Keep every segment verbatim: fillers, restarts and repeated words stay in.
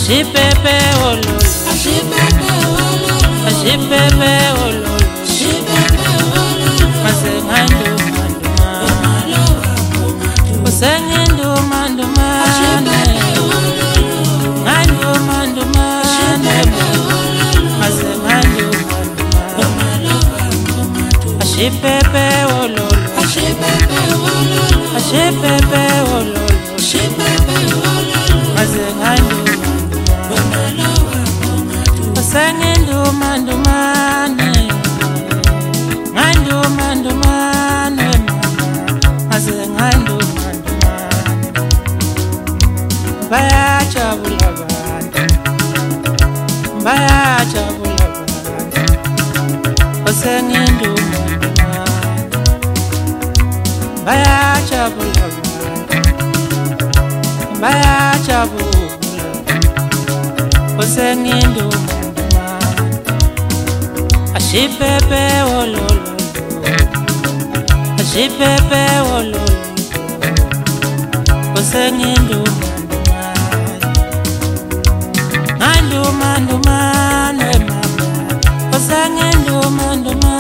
Ashipepe ololo, Ashipepe ololo, ashipepe ololo, Ashipepe ololo, masengandu manduma, Omalowa omatu, masengandu manduma, Ashipepe ololo, ngandu manduma, Ashipepe ololo, masengandu manduma, Omalowa omatu, ashipepe ololo, Ashipepe ololo, ashipepe ololo, Ashipepe ololo, masengandu Omalowa omatu, masengandu manduma, ngandu manduma, masengandu manduma, bayajabula abantu, bayajabula abantu, masengandu manduma, bayajabula abantu, bayajabula, masengandu manduma, ashipepe ololo, ashipepe ololo, masengandu manduma, ngandu manduma, mama, masengandu manduma,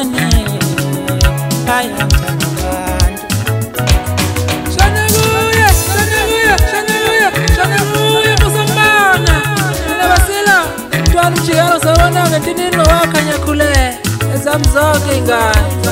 bayajabula abantu. Shanaguya, shanaguya, shanaguya, shanaguya kusambana. Nabasila, tuan mchiyaro sawana ngentinino wakanya kule. Ezamzoke ingani.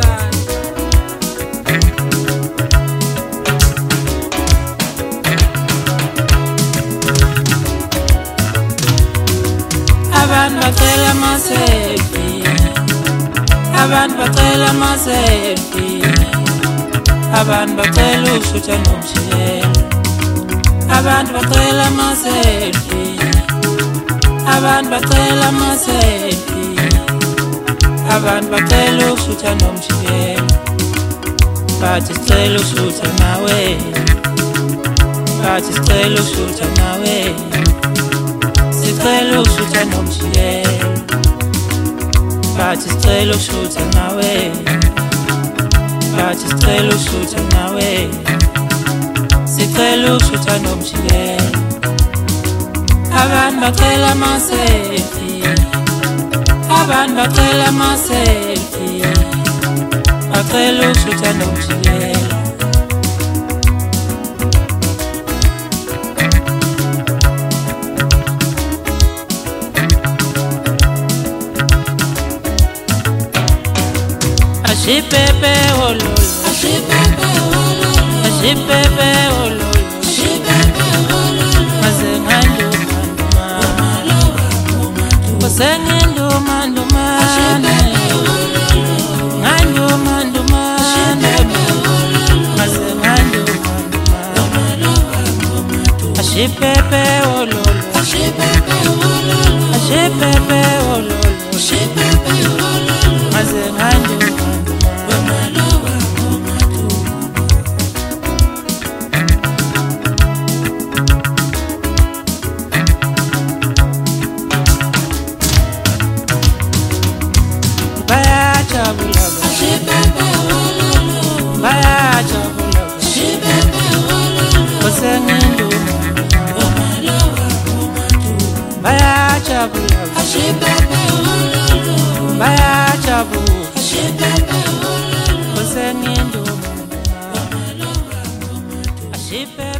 Abantu bacela ama-selfie, abantu bacela ama-selfie, abantu bacela ukushutha nomshiyelo, abantu bacela ama-selfie, abantu bacela ama-selfie, abantu bacela ukushutha nomshiyelo, bathi sicela ukushutha nawe, bathi sicela ukushutha nawe, sicela ukushutha nomshiyelo, bathi sicela ukushutha nawe, bathi sicela ukushutha nawe, sicela ukushutha nomshiyelo. Abantu bacela ama-selfie, abantu bacela ama-selfie, bacela ukushutha nomshiyelo. Ashipepe ololo, Ashipepe ololo, ashipepe ololo, Ashipepe ololo, masengandu manduma, Omalowa omatu, masengandu manduma, Ashipepe ololo, ngandu manduma, Ashipepe ololo, masengandu manduma, Omalowa omatu, ashipepe ololo, Ashipepe ololo, ashipepe ololo, Ashipepe ololo, masengandu manduma. Omalowa omatu, Bayajabula abantu, Ashipepe ololo, bayajabula abantu, Ashipepe ololo, masengandu manduma, Omalowa omatu, bayajabula abantu, Ashipepe ololo, bayajabula, Ashipepe ololo, masengandu manduma, Omalowa omatu. ashipepe